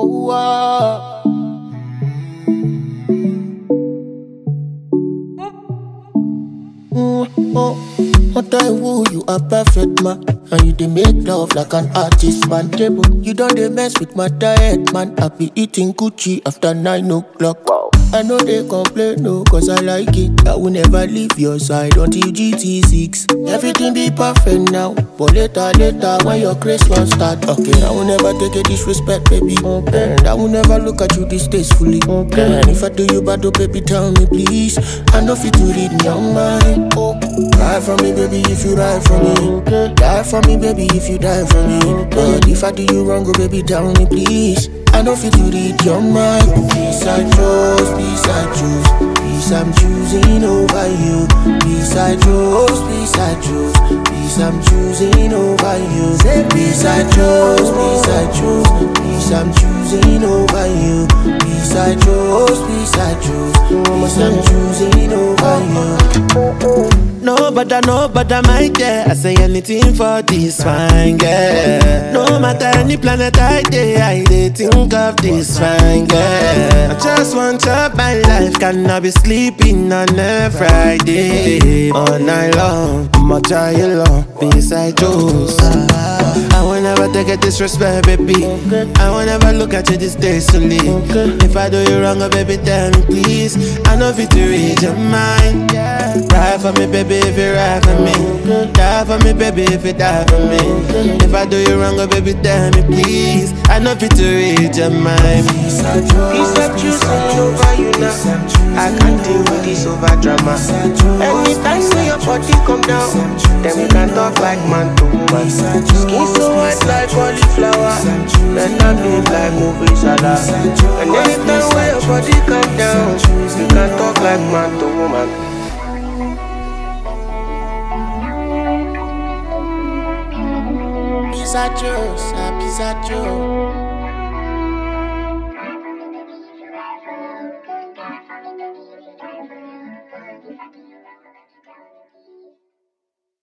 Oh, what I woo, you a perfect man. And you dey make love like an artist, man. You don't dey mess with my diet, man. I be eating Gucci after 9 o'clock. Wow. I know they complain, no, cause I like it. I will never leave your side until GT6. Everything be perfect now, but later, when your grace won't start. Okay, I will never take a disrespect, baby. Okay. And I will never look at you distastefully. Okay. And if I do you bad, oh, baby, tell me please. I know fit to read me your mind. Oh, cry for me, baby, if you ride for me. Okay. Die for me, baby, if you die for me. But if I do you wrong, oh, baby, tell me please. I know fit to read your mind. Peace I chose, peace I choose. Peace I'm choosing over you. Peace I chose, peace I choose. Peace I'm choosing over you. Say peace I chose, peace I choose. Peace I'm choosing over you. Peace I chose, peace I choose. Peace I'm choosing over you. No better, my dear. I say anything for this fine girl. No matter any planet I dey think of this fine girl. I just want to my life, cannot be sleeping on a Friday. All night long, I'ma try you long, beside yours. I will never take a disrespect, baby. I will never look at you distastefully. If I do you wrong, oh, baby, tell me please. I know fit to read your mind. Ride for me, baby, if you ride for me. Die for me, baby, if you die for me. If I do you wrong, oh, baby, tell me please. I know fit to read your mind. Peace I'm choosing over you now. I can't deal with this over drama. Anytime when your body come down, then we can talk like man to woman. Skin so white like cauliflower, better big like movie salad. And anytime when your body come down, we can talk like man to woman. Peace I choose, peace I choose.